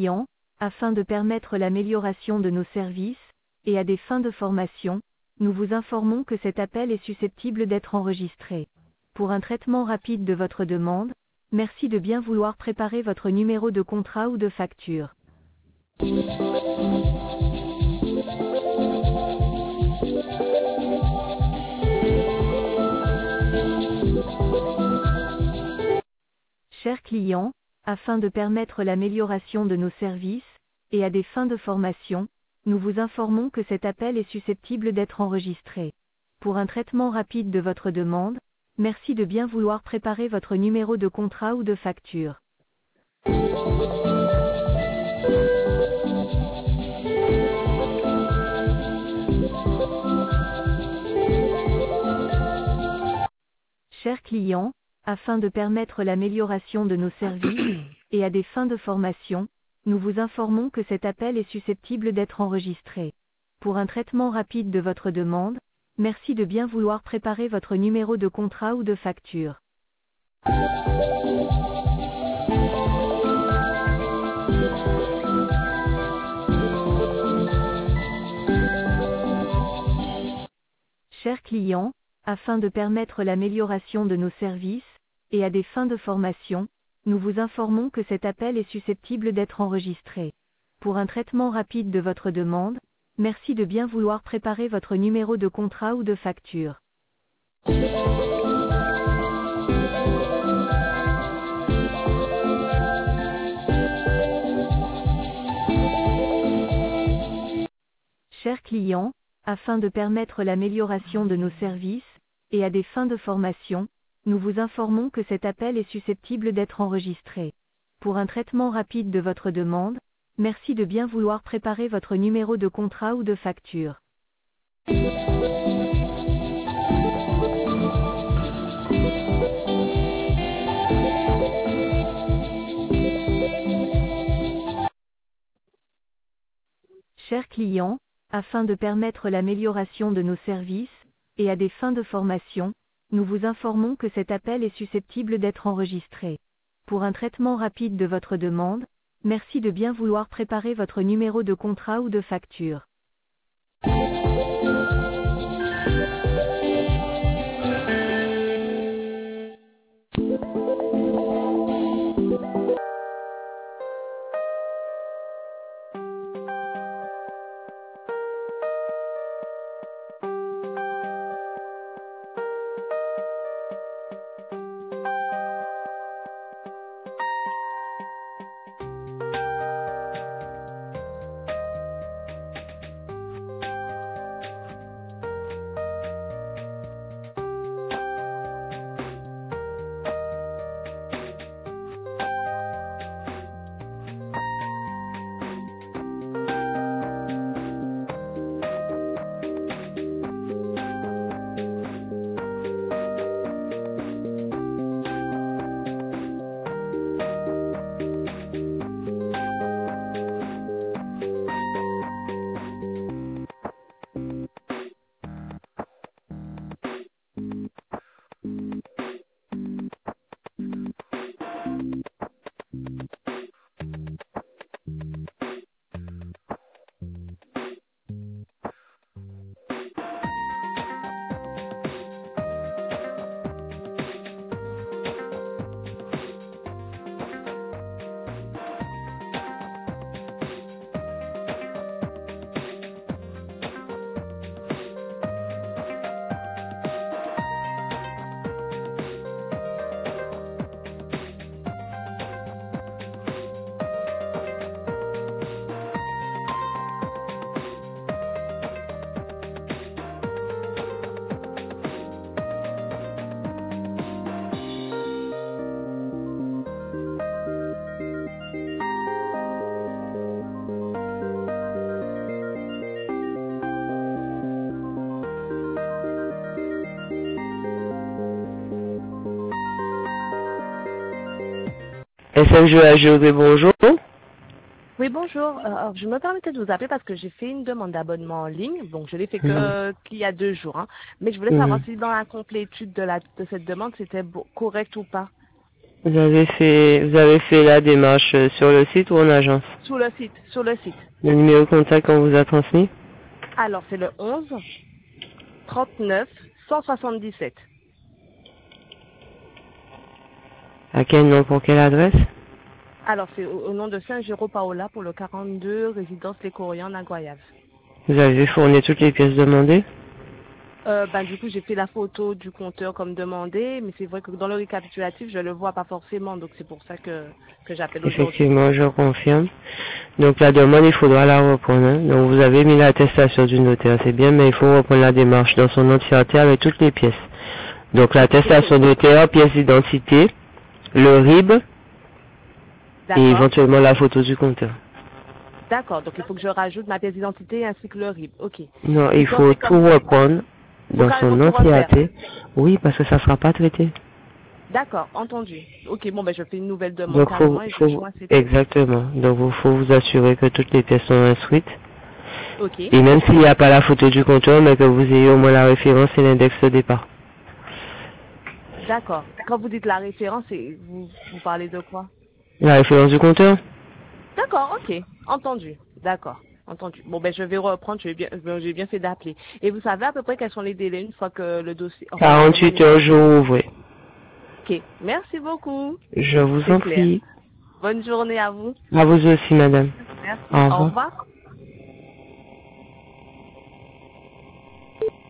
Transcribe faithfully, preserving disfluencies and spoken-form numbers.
client, afin de permettre l'amélioration de nos services, et à des fins de formation, nous vous informons que cet appel est susceptible d'être enregistré. Pour un traitement rapide de votre demande, merci de bien vouloir préparer votre numéro de contrat ou de facture. Chers clients, afin de permettre l'amélioration de nos services, et à des fins de formation, nous vous informons que cet appel est susceptible d'être enregistré. Pour un traitement rapide de votre demande, merci de bien vouloir préparer votre numéro de contrat ou de facture. Chers clients, afin de permettre l'amélioration de nos services, et à des fins de formation, nous vous informons que cet appel est susceptible d'être enregistré. Pour un traitement rapide de votre demande, merci de bien vouloir préparer votre numéro de contrat ou de facture. Chers clients, afin de permettre l'amélioration de nos services, et à des fins de formation, nous vous informons que cet appel est susceptible d'être enregistré. Pour un traitement rapide de votre demande, merci de bien vouloir préparer votre numéro de contrat ou de facture. Chers clients, afin de permettre l'amélioration de nos services, et à des fins de formation, nous vous informons que cet appel est susceptible d'être enregistré. Pour un traitement rapide de votre demande, merci de bien vouloir préparer votre numéro de contrat ou de facture. Chers clients, afin de permettre l'amélioration de nos services, et à des fins de formation, nous vous informons que cet appel est susceptible d'être enregistré. Pour un traitement rapide de votre demande, merci de bien vouloir préparer votre numéro de contrat ou de facture. S F G A G O D, bonjour. Oui, bonjour. Euh, alors, je me permettais de vous appeler parce que j'ai fait une demande d'abonnement en ligne. Donc, je l'ai fait que mmh. qu'il y a deux jours. Hein. Mais je voulais savoir mmh. si dans la complétude de, la, de cette demande, c'était correct ou pas. Vous avez fait, vous avez fait la démarche euh, sur le site ou en agence? Sur le site, sur le site. Le numéro de contact qu'on vous a transmis? Alors, c'est le onze trente-neuf cent soixante-dix-sept. À quel nom, pour quelle adresse? Alors, c'est au, au nom de Saint-Géraud Paola pour le quarante-deux, résidence Les Coréens, Nagoyave. Vous avez fourni toutes les pièces demandées? Euh, ben, du coup, j'ai fait la photo du compteur comme demandé, mais c'est vrai que dans le récapitulatif, je le vois pas forcément, donc c'est pour ça que, que j'appelle aujourd'hui. Effectivement, je confirme. Donc la demande, il faudra la reprendre. Hein. Donc vous avez mis l'attestation du notaire, c'est bien, mais il faut reprendre la démarche dans son entièreté avec toutes les pièces. Donc l'attestation notaire, pièce d'identité, le R I B et éventuellement la photo du compteur. D'accord, donc il faut que je rajoute ma pièce d'identité ainsi que le R I B. Ok. Non, il faut tout reprendre dans son entièreté. Oui, parce que ça ne sera pas traité. D'accord, entendu. Ok, bon, ben je fais une nouvelle demande. Donc, faut, et faut, je vois, exactement. Donc, il faut vous assurer que toutes les pièces sont instruites. Ok. Et même s'il n'y a pas la photo du compteur, mais que vous ayez au moins la référence et l'index de départ. D'accord. Quand vous dites la référence, vous, vous parlez de quoi? La référence du compteur? D'accord, ok. Entendu. D'accord. Entendu. Bon, ben je vais reprendre, j'ai bien, j'ai bien fait d'appeler. Et vous savez à peu près quels sont les délais une fois que le dossier... Enfin, quarante-huit heures jour ouvré. Ok. Merci beaucoup. Je vous en prie. Bonne journée à vous. À vous aussi, madame. Merci. Au revoir. Au revoir.